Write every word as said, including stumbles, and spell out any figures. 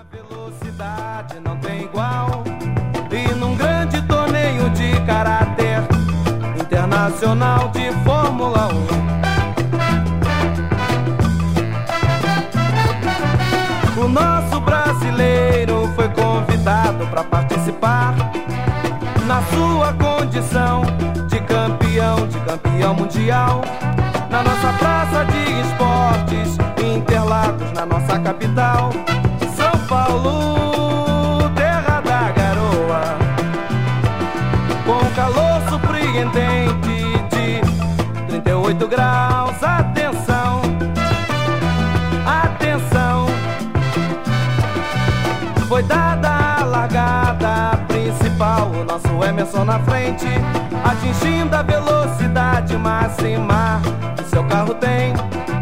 A velocidade não tem igual. E num grande torneio de caráter internacional de Fórmula um, o nosso brasileiro foi convidado para participar na sua condição de campeão, de campeão mundial, na nossa praça de esportes, Interlagos, na nossa capital, São Paulo, terra da garoa, com calor surpreendente de trinta e oito graus. Atenção, atenção, foi dada a largada principal, o nosso Emerson na frente, atingindo a velocidade máxima que seu carro tem.